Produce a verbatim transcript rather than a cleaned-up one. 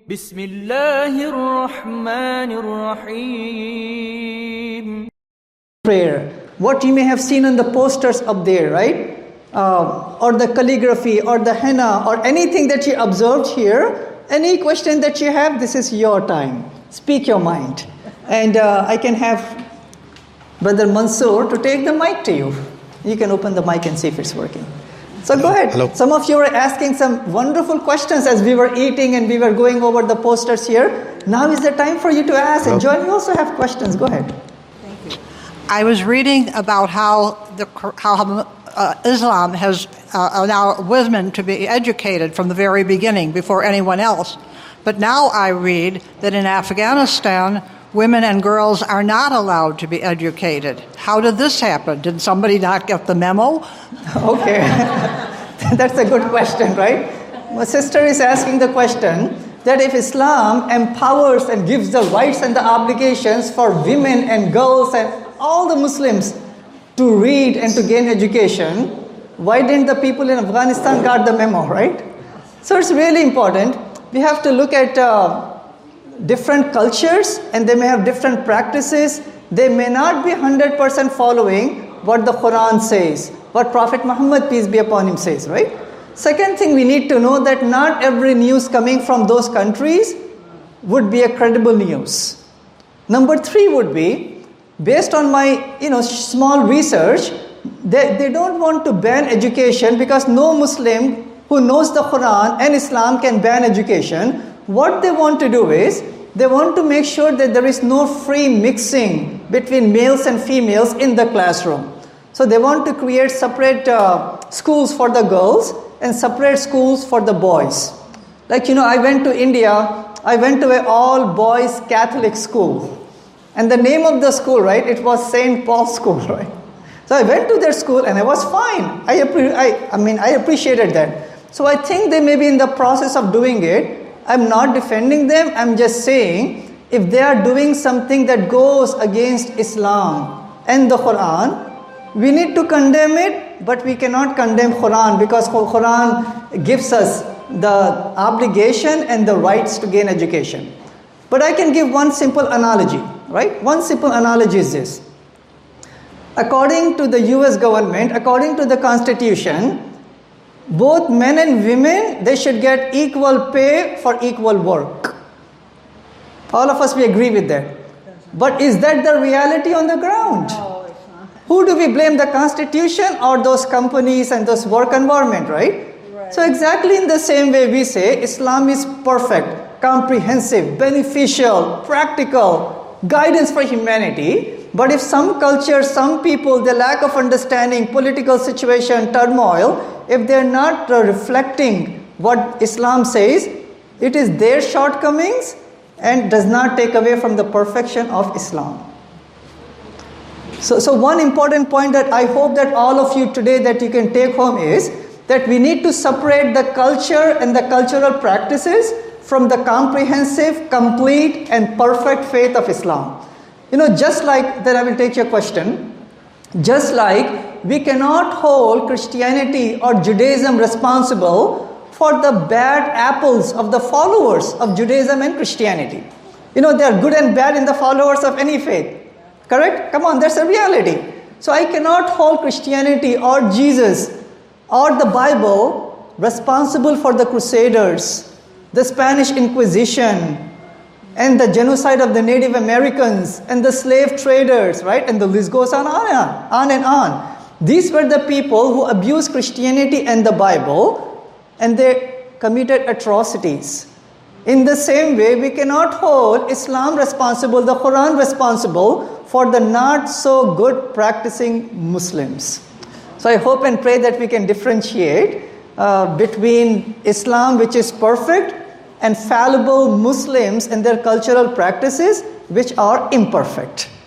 Bismillahir Rahmanir Rahim. Prayer. What you may have seen on the posters up there, right? Uh, or the calligraphy, or the henna, or anything that you observed here. Any question that you have, this is your time. Speak your mind. And uh, I can have Brother Mansoor to take the mic to you. You can open the mic and see if it's working. So go ahead. Hello. Some of you were asking some wonderful questions as we were eating and we were going over the posters here. Now is the time for you to ask. Hello. And John, you also have questions. Go ahead. Thank you. I was reading about how the how uh, Islam has uh, allowed women to be educated from the very beginning before anyone else. But now I read that in Afghanistan, women and girls are not allowed to be educated. How did this happen? Did somebody not get the memo? Okay. That's a good question, right? My sister is asking the question that if Islam empowers and gives the rights and the obligations for women and girls and all the Muslims to read and to gain education, why didn't the people in Afghanistan got the memo, right? So it's really important. We have to look at uh, different cultures, and they may have different practices. They may not be one hundred percent following what the Quran says, what Prophet Muhammad, peace be upon him, says, right? Second thing, we need to know that not every news coming from those countries would be a credible news. Number three would be, based on my you know small research, they, they don't want to ban education because no Muslim who knows the Quran and Islam can ban education. What they want to do is, they want to make sure that there is no free mixing between males and females in the classroom. So they want to create separate uh, schools for the girls and separate schools for the boys. Like, you know, I went to India, I went to an all-boys Catholic school. And the name of the school, right, it was Saint Paul's School, right? So I went to their school and I was fine. I, I, I mean, I appreciated that. So I think they may be in the process of doing it. I'm not defending them. I'm just saying, if they are doing something that goes against Islam and the Quran, we need to condemn it, but we cannot condemn Quran because Quran gives us the obligation and the rights to gain education. But I can give one simple analogy, right? One simple analogy is this. According to the U S government, according to the Constitution, both men and women, they should get equal pay for equal work. All of us, we agree with that. But is that the reality on the ground? No, it's not. Who do we blame, the Constitution or those companies and those work environment, right? Right. So exactly in the same way we say Islam is perfect, comprehensive, beneficial, practical, guidance for humanity. But if some culture, some people, the lack of understanding, political situation, turmoil, if they're not uh, reflecting what Islam says, it is their shortcomings and does not take away from the perfection of Islam. So, so one important point that I hope that all of you today that you can take home is that we need to separate the culture and the cultural practices from the comprehensive, complete and perfect faith of Islam. You know, just like, then I will take your question, just like we cannot hold Christianity or Judaism responsible for the bad apples of the followers of Judaism and Christianity. You know, there are good and bad in the followers of any faith. Correct? Come on, that's a reality. So I cannot hold Christianity or Jesus or the Bible responsible for the Crusaders, the Spanish Inquisition, and the genocide of the Native Americans, and the slave traders, right? And the list goes on and on, on and on. These were the people who abused Christianity and the Bible, and they committed atrocities. In the same way, we cannot hold Islam responsible, the Quran responsible, for the not so good practicing Muslims. So I hope and pray that we can differentiate uh, between Islam, which is perfect, and fallible Muslims and their cultural practices, which are imperfect.